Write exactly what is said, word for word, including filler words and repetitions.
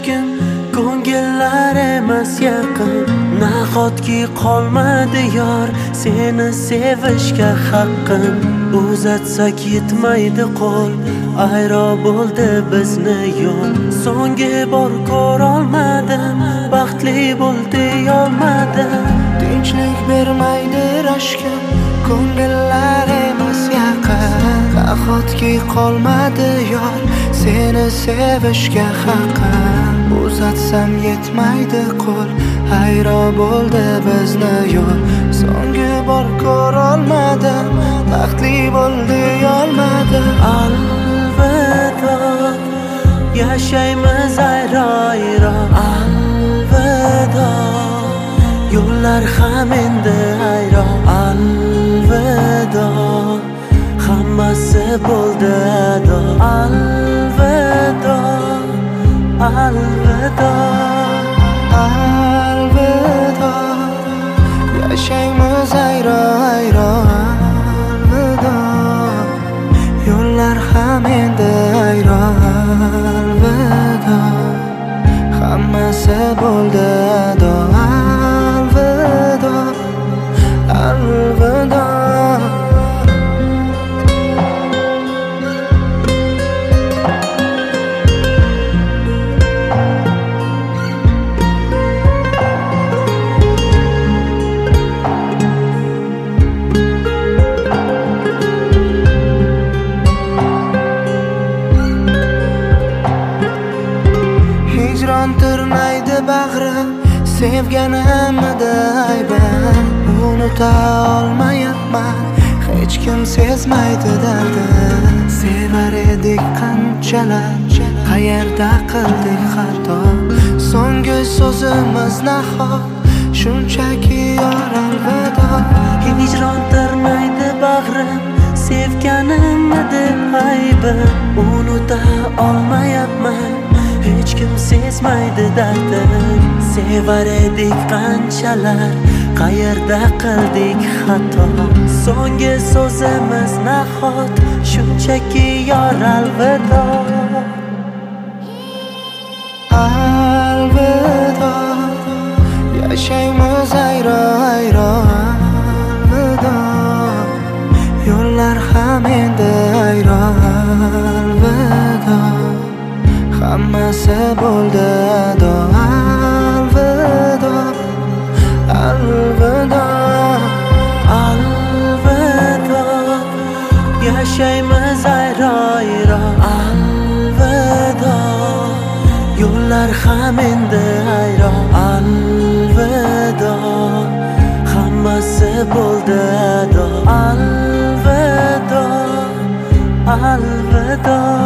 kim ko'ngillar emas yaqin. Nahotki qolmadi yor seni sevishga haqqim. Uzatsak yetmaydi qo'l, ayro bo'ldi bizni yo'l. So'nggi bor ko'rolmadim, baxtli bo'l deyolmadim. Tinchlik bermaydi rashkim, ko'ngillar emas yaqin. Nahotki qolmadi yor seni sevishga haqqim. Uzatsam yetmaydi qo'l, hayro bo'ldi bizni yo'l. So'nggi bor ko'rolmadim, baxtli bo'l deyolmadim. Alvido, yashaymiz ayro-ayro. Alvido, yo'llar ham endi ayro. Alvido, hammasi bo'ldi ado. Alvido, alvido, alvido, yashaymiz ayro-ayro. Alvido, yo'llar ham endi ayro. Alvido, hammasi bo'ldi ado. Alvido, alvido. Hijron tirmaydi bag'rim, sevganimda aybim. Unuta olmayapman, hech kim sezmaydi dardim. Sevar edik qanchalar, qayerda qildik xato. So'nggi so'zimiz nahot, shunchaki yor alvido. Hijron tirmaydi bag'rim, sevganimda aybim. Unuta olmayapman, hech kim sezmaydi dardim. Sevar edik qanchalar, qayerda qildik xato. So'nggi so'zimiz nahot, shunchaki yor alvido. Alvido, yashaymiz ayro-ayro. Alvido, yo'llar ham endi ayro. Alvido, hammasi bo'ldi ado. Alvido, alvido, alvido, yashaymiz ayro-ayro. Alvido, yo'llar ham endi ayro. Alvido, hammasi bo'ldi ado. Alvido, alvido.